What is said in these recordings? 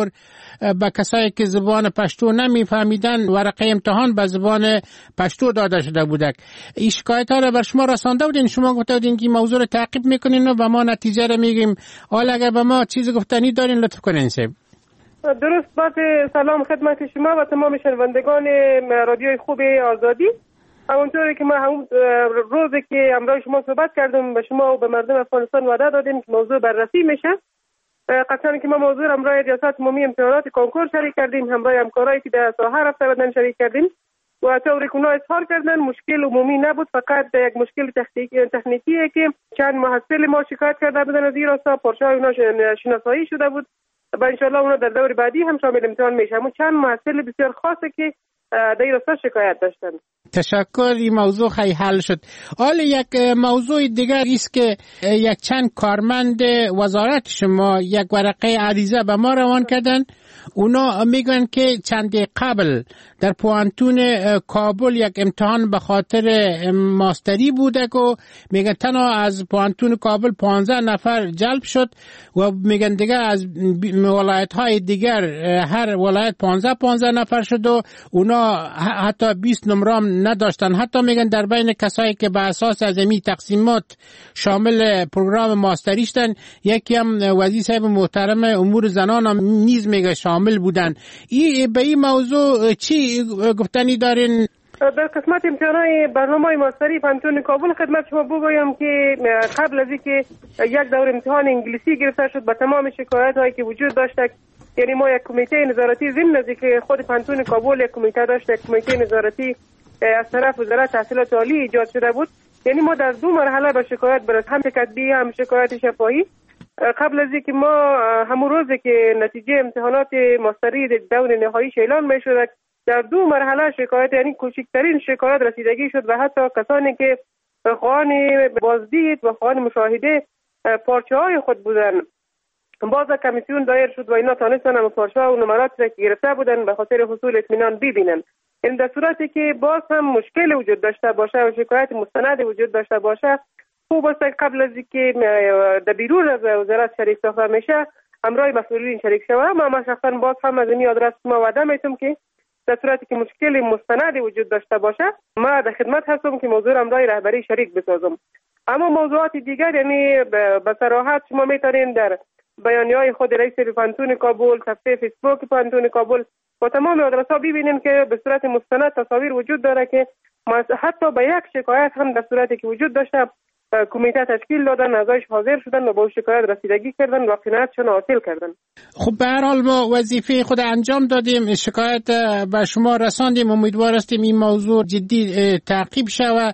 طور به کسایی که زبان پشتو نمیفهمیدن ورقه امتحان به زبان پشتو داده شده بودک. این شکایت ها را بر شما رسانده بودین؟ شما گفته بودین که موضوع رو تعقیب میکنین و ما نتیجه رو میگیم. حالا اگر به ما چیز گفتنی دارین لطف کنین. درست. بعد سلام خدمت شما و تمام شنوندگان رادیوی خوب آزادی. همونطوری که ما همون روزی که امروز شما صحبت کردم به شما و به مردم افغانستان وعده دادیم که موضوع بررسی میشه. قطعا که ما موضوع امروز ریاست عمومی امتحانات کنکور شریک کردیم، همراه همکارایی که در ساحه رفته بودن شریک کردیم و طوری که اونا اظهار کردن مشکل عمومی نبود، فقط یک مشکل تکنیکیه که چند محصل ما شکایت کرده بودن از این راستا، پرچه‌های اونا شناسایی شده بود و انشالله اونا در دور بعدی هم شامل امتحان میشه. اما چند محصل بسیار خاصه که در این راستا شکایت داشتن. تشکر. این موضوع خیلی حل شد. حالا یک موضوع دیگر است که یک چند کارمند وزارت شما یک ورقه عریضه به ما روان کردن. اونا میگن که چند قبل در پوانتون کابل یک امتحان به خاطر ماستری بوده که میگن تنها از پوانتون کابل 15 نفر جلب شد و میگن دیگه از ولایت های دیگر هر ولایت 15 نفر شد و اونا حتی 20 نمره نداشتن. حتی میگن در بین کسایی که به اساس از این تقسیمات شامل پروگرام ماستری شدن یکی هم وزیر صاحب محترم امور زنان هم نیز میگه شامل بودن. به این موضوع چی گفتنی دارین؟ در قسمت امتحانات برنامه ماستری پانتون کابل خدمت شما بگویم که قبل از اینکه یک دور امتحان انگلیسی گرفته شد با تمام شکایت هایی که وجود داشت، یعنی ما یک کمیته نظارتی ضمن از اینکه خود پانتون کابل یک کمیته داشت، یک کمیته نظارتی از طرف وزارت تحصیلات عالی ایجاد شده بود. یعنی ما در دو مرحله به شکایت برس، هم کتبی هم شکایت شفاهی. قبل از اینکه ما همون روزی که نتیجه امتحانات ماستری دور نهاییش اعلان میشد در دو مرحله شکایت، یعنی کوچکترین شکایت رسیدگی شد و حتی کسانی که خواهان بازدید و خواهان مشاهده پارچه های خود بودن باز کمیسیون دایر شد و اینا تانستن هم پارچه ها و نمرات را که گرفته بودن به خاطر حصول اطمینان ببینن. این در صورتی که باز هم مشکل وجود داشته باشه و شکایت مستند وجود داشته باشه، خوب است قبل از اینکه در بیرون از وزارت شریک ساخته میشه همراه مسئولین شریک شوه. ما شخصا باز هم از این آدرس ما وعده میتونم که در صورتی که مشکل مستند وجود داشته باشه ما در خدمت هستم که موضوع همراه رهبری شریک بسازم. اما موضوعات دیگر یعنی به صراحت شما میتونین در بیانیه‌های خود رئیس پانتون کابل، صفحه فیسبوک پانتون کابل و تمام آدرس‌ها ببینین که به صورت مستند تصاویر وجود داره که حتی به یک شکایت هم در صورتی که وجود داشته کمیته تشکیل دادن، ازش حاضر شدن و با شکایت رسیدگی کردن و قناعتشون حاصل کردن. خب به هر حال ما وظیفه خود انجام دادیم، شکایت به شما رساندیم، امیدوار هستیم این موضوع جدی تعقیب شود.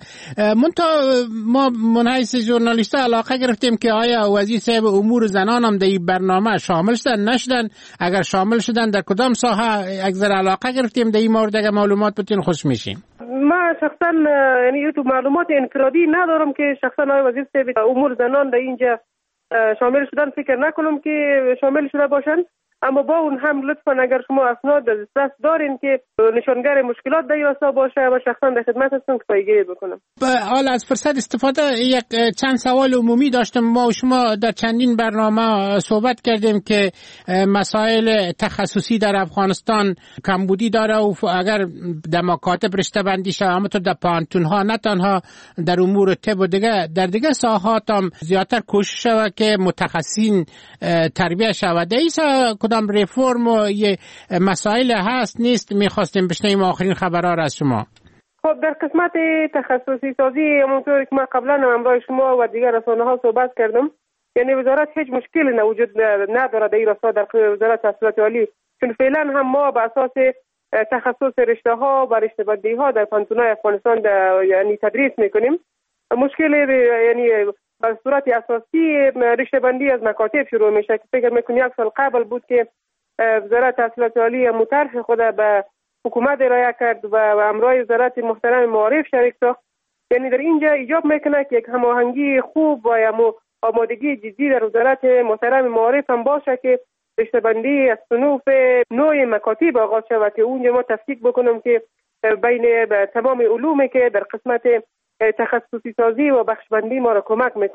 ما منحیث ژورنالیست علاقه گرفتیم که آیا وزیر صاحب امور زنان هم در این برنامه شامل شدن نشدن؟ اگر شامل شدن در کدام ساحه؟ اگر علاقه گرفتیم در این مورد اگر معلومات بتین خوش میشیم. ما شخصا یعنی تو معلومات انفرادی ندارم که شخصا آقای وزیر صاحب امور زنان در اینجا شامل شدن فکر نکنم که شامل شده باشن. اما با اون هم لطفا اگر شما اسناد دست دارین که نشانگر مشکلات در راستا باشه و شخصا در خدمت هستم که پایگیری بکنم. حالا از فرصت استفاده یک چند سوال عمومی داشتم. ما و شما در چندین برنامه صحبت کردیم که مسائل تخصصی در افغانستان کمبودی داره و اگر در مکاتب رشته بندی شود اما تو در پانتون ها نه تنها در امور طب و در دیگه ساحات هم زیادتر کوشش شود که متخصصین تربیت شود. کدام ریفورم و یه مسائل هست نیست میخواستیم بشنویم آخرین خبرها از شما. خب در قسمت تخصصی سازی همونطور که ما قبلا همراه شما و دیگر رسانه ها صحبت کردم، یعنی وزارت هیچ مشکلی وجود نداره در این راستا در وزارت تحصیلات عالی، چون فعلا هم ما به اساس تخصص رشته ها و رشته بندی ها در پانتونای افغانستان یعنی تدریس میکنیم. مشکل یعنی به صورت اساسی رشته بندی از مکاتب شروع میشه که فکر میکنم یک سال قبل بود که وزارت تحصیلات عالی مطرح خود به حکومت ارائه کرد و همراه وزارت محترم معارف شریک ساخت. یعنی در اینجا ایجاب میکنه که یک هماهنگی خوب و آمادگی جدی در وزارت محترم معارف هم باشه که رشته بندی از صنوف نوع مکاتب آغاز شود که اونجا ما تفکیک بکنم که بین تمام علومی که در قسمت تخصصی سازی و بخش بندی ما را کمک میکنه.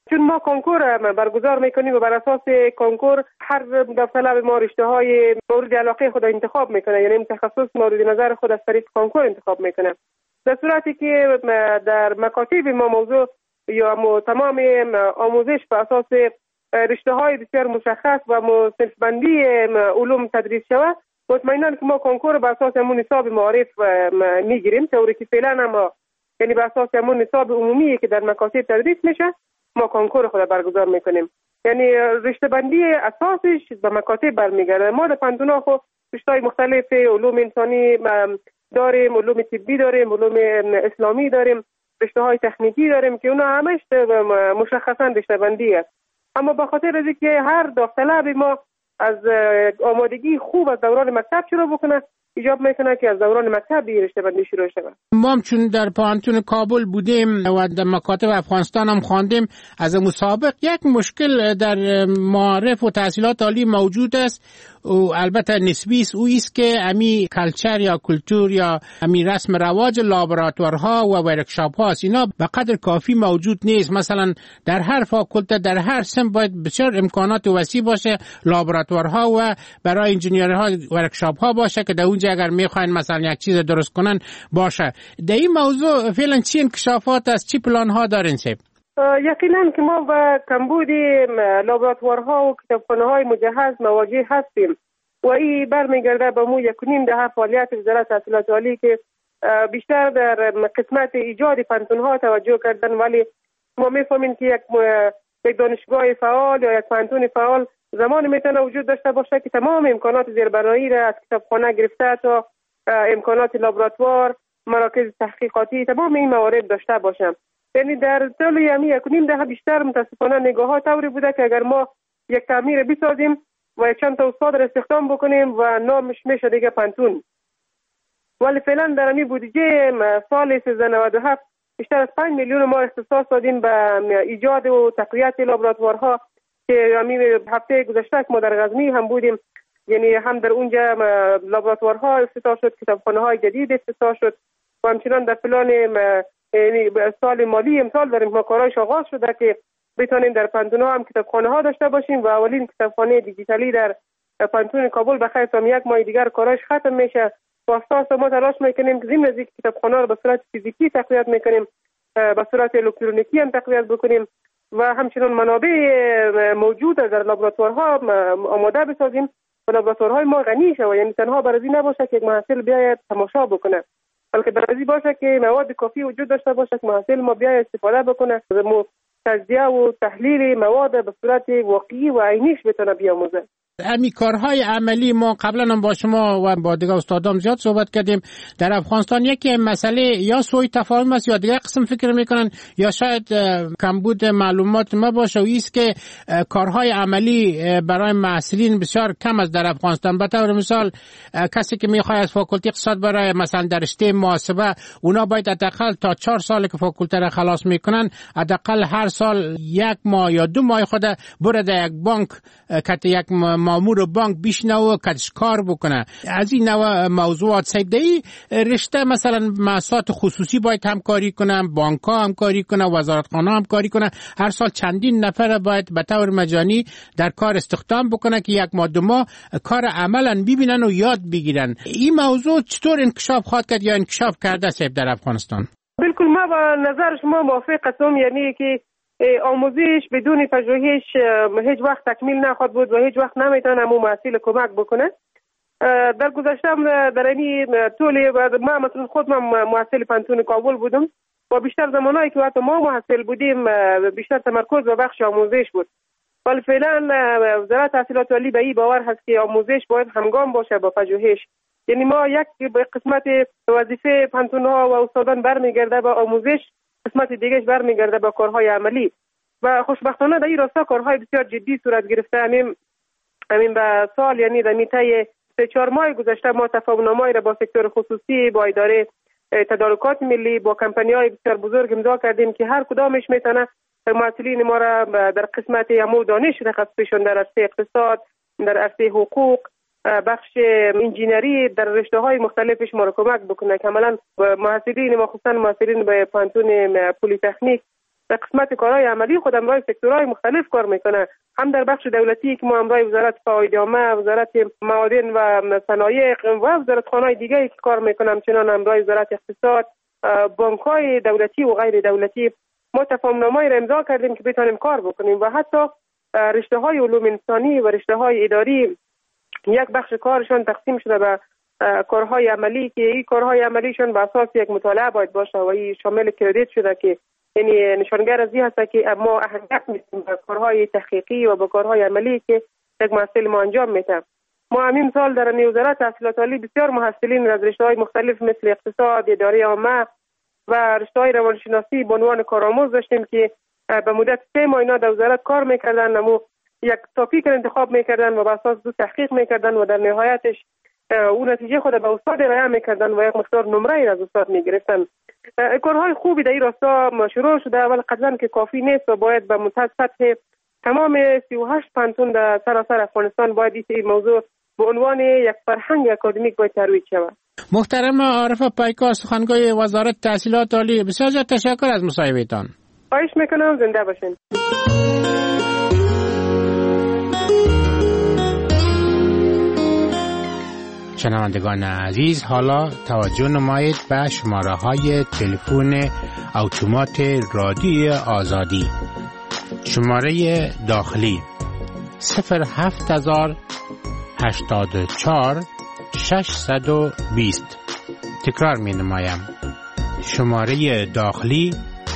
چون ما کنکور برگزار میکنیم و بر اساس کنکور هر داوطلب ما رشته های مورد علاقه خود انتخاب میکنه، یعنی تخصص مورد نظر خود از طریق کنکور انتخاب میکنه. در صورتی که در مکاتب ما موضوع یا تمام آموزش به اساس رشته های بسیار مشخص و صنف بندی علوم تدریس شود، مطمئنا که ما کنکور به اساس همون نصاب معارف میگیریم، طوری که فعلا هم یعنی به اساس همون نصاب عمومی که در مکاتب تدریس میشه ما کنکور خود برگزار میکنیم. یعنی رشته بندی اساسش به مکاتب برمیگرده. ما در پانتون‌ها خو رشته‌های مختلف علوم انسانی داریم، علوم طبی داریم، علوم اسلامی داریم، رشته‌های تکنیکی داریم که اونا همش مشخصاً رشته بندی است. اما به خاطر از اینکه هر داوطلب ما از آمادگی خوب از دوران مکتب شروع بکنه، ایجاب میکنه که از دوران مکتب رشته بندی شروع شود. ما چون در پانتون کابل بودیم و در مکاتب افغانستان هم خواندیم، از مسابق یک مشکل در معارف و تحصیلات عالی موجود است و البته نسبی است، او است که امی کلچر یا کلتور یا امی رسم رواج لابراتوارها و ورکشاپ ها اینا به قدر کافی موجود نیست. مثلا در هر فاکولته در هر سم باید بسیار امکانات وسیع باشه، لابراتوارها و برای انجینیرها ورکشاپ ها باشه که در اونجا اگر میخواین مثلا یک چیز درست کنن باشه. در این موضوع فعلا چی انکشافات است، چی پلان ها دارین سیب؟ یقینا که ما با کمبود لابراتوارها و کتابخانه‌های مجهز مواجه هستیم و این برمیگرده به مو 1.5 دهه فعالیت وزارت تحصیلات عالی که بیشتر در قسمت ایجاد پانتون‌ها توجه کردن، ولی ما می‌فهمیم که یک دانشگاه فعال یا یک پانتون فعال زمان میتونه وجود داشته باشه که تمام امکانات زیربنایی را از کتابخانه گرفته تا امکانات لابراتوار، مراکز تحقیقاتی، تمام این موارد داشته باشه. یعنی در طول یمی 1.5 دهه بیشتر متاسفانه نگاه‌ها طوری بوده که اگر ما یک تعمیر بسازیم و چند تا استاد را استخدام بکنیم و نامش میشه دیگه پانتون، ولی فعلا در این بودجه سال 1397 بیشتر از 5 میلیون ما اختصاص دادیم به ایجاد و تقویت لابراتوارها که هفته گذشته ما در غزنی هم بودیم. یعنی هم در اونجا لابراتوارها افتتاح شد، کتابخانه‌های جدید افتتاح شد و همچنان در پلان یعنی سال مالی امسال داریم ما کارایش آغاز شده که بتونیم در پانتون‌ها هم کتابخانه‌ها داشته باشیم و اولین کتابخانه دیجیتالی در پانتون کابل بخیر تا یک ماه دیگر کارایش ختم میشه. با اساس ما تلاش میکنیم که ضمن از اینکه کتابخانه رو به صورت فیزیکی تقویت میکنیم به صورت الکترونیکی هم تقویت بکنیم و همچنین منابع موجود در لابراتوارها آماده بسازیم و لابراتوارهای ما غنی شه، یعنی تنها برای نباشه که یک محصل بیاید تماشا بکنه، بلکه برای باشه که مواد کافی وجود داشته باشه که محصل ما بیاید استفاده بکنه، تجزیه و تحلیل مواد به صورت واقعی و عینیش بتونه بیاموزه. امی کارهای عملی ما قبلا هم با شما و با دیگه استادام زیاد صحبت کردیم. در افغانستان یکی مسئله یا سوء تفاهم است یا دیگه قسم فکر میکنن یا شاید کمبود معلومات ما باشه و ایست که کارهای عملی برای محصلین بسیار کم است در افغانستان. به طور مثال کسی که میخواد از فاکولته اقتصاد برای مثلا در رشته محاسبه، اونا باید حداقل تا 4 سال که فاکولته را خلاص میکنن حداقل هر سال 1 ماه یا 2 ماه خود بره در یک بانک که یک مامور بانک بشنوه کدش کار بکنه. از این نوع موضوعات سیدهی رشته مثلا مؤسسات خصوصی باید همکاری کنن، بانک ها همکاری کنن، وزارتخانه همکاری کنن، هر سال چندین نفر باید به طور مجانی در کار استخدام بکنن که 1 ماه 2 ماه کار عملا ببینن و یاد بگیرن. این موضوع چطور انکشاف خواهد کرد یا انکشاف کرده است در افغانستان؟ بالکل ما با نظر شما موافق هستم، یعنی که آموزش بدون پژوهش هیچ وقت تکمیل نخواهد بود و هیچ وقت نمیتونه مو محصل کمک بکنه. در گذشته در این طول ما مثلا خود من محصل پانتون کابل بودم و بیشتر زمانایی که وقت ما محصل بودیم بیشتر تمرکز به بخش آموزش بود، ولی فعلا وزارت تحصیلات عالی به این باور هست که آموزش باید همگام باشه با پژوهش. یعنی ما یک قسمت وظیفه پانتون‌ها و استادان برمیگرده به آموزش، قسمت دیگهش برمیگرده به کارهای عملی و خوشبختانه در این راستا کارهای بسیار جدی صورت گرفته. همین به سال یعنی در میته 3-4 ماه گذشته ما تفاهم‌نامه‌ای را با سکتور خصوصی، با اداره تدارکات ملی، با کمپانی‌های بسیار بزرگ امضا کردیم که هر کدامش میتونه معلولین ما را در قسمت امور دانش تخصصشون در عرصه اقتصاد، در عرصه حقوق، بخش انجینری در رشته‌های مختلفش ما را کمک بکنه که عملاً محصلین ما خصوصا محصلین به پانتون پلی‌تکنیک در قسمت کارهای عملی خود امرای سکتورهای مختلف کار میکنه، هم در بخش دولتی که ما امرای وزارت فواید عامه، وزارت معادن و صنایع و وزارت خانه‌های دیگری که کار میکنه، همچنان امرای وزارت اقتصاد، بانک‌های دولتی و غیر دولتی ما تفاهم‌نامه‌ای را امضا کردیم که بتونیم کار بکنیم و حتی رشته‌های علوم انسانی و رشته‌های اداری یک بخش کارشان تقسیم شده به کارهای عملی که این کارهای عملیشان به اساس یک مطالعه باید باشه و این شامل کردیت شده که یعنی نشانگر از این هست که ما اهمیت میدیم به کارهای تحقیقی و به کارهای عملی که یک محصل ما انجام میده. ما همین سال در وزارت تحصیلات عالی بسیار محصلین از رشته‌های مختلف مثل اقتصاد، اداره عامه و رشته‌های روانشناسی به عنوان کارآموز داشتیم که به مدت 3 ماه اینا در وزارت کار میکردن، اما یک تاپیک انتخاب میکردن و بر اساس دو تحقیق میکردن و در نهایتش اون نتیجه خود به استاد ارائه میکردن و یک مقدار نمره از استاد میگرفتن. کارهای خوبی در این راستا شروع شده، ولی قطعا که کافی نیست و باید به منتهی سطح تمام 38 پانتون در سراسر افغانستان باید این موضوع به عنوان یک فرهنگ اکادمیک باید ترویج شود. محترم عارف پایکار، سخنگوی وزارت تحصیلات عالی، بسیار زیاد تشکر از مصاحبهتان. خواهش میکنم، زنده باشین. شنوندگان عزیز، حالا توجه نمایید به شماره‌های تلفن اتومات رادیوی آزادی. شماره داخلی 07084 620. تکرار می نمایم. شماره داخلی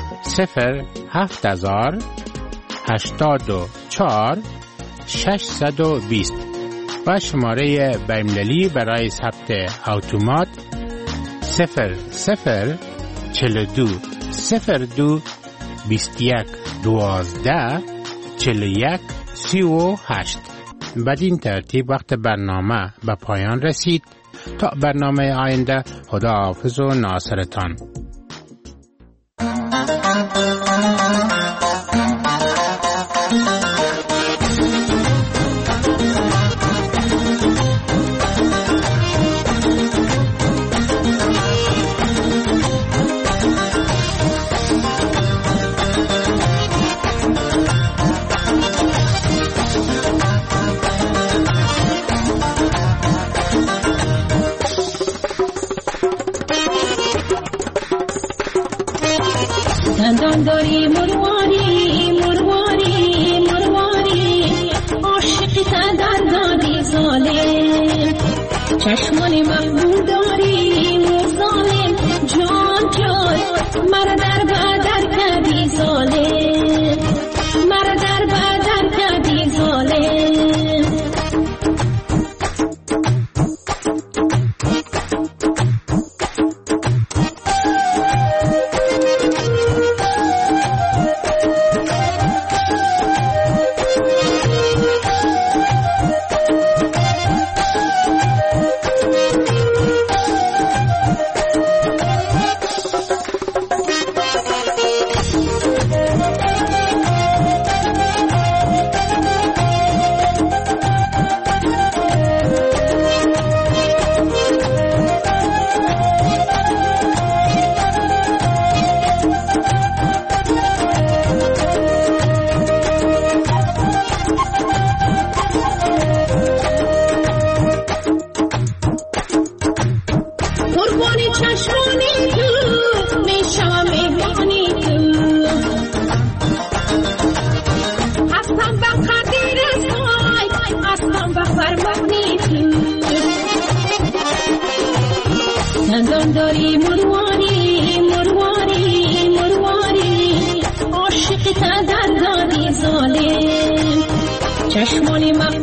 07084 620 و شماره بین‌المللی برای ثبت اتومات 0042 02 21 12 41 38. بدین ترتیب وقت برنامه به پایان رسید. تا برنامه آینده، خدا حافظ و ناصرتان. دندان داری مرواری مرواری مرواری، عاشق تدر دادی ظالم، چشمان محبوب داری مظالم، جان جان مرا در بدر کردی ظالم، مرا در بدر کردی ظالم. دندان داری مرواری مرواری مرواری، عاشق تدر دادی ظالم، چشمانی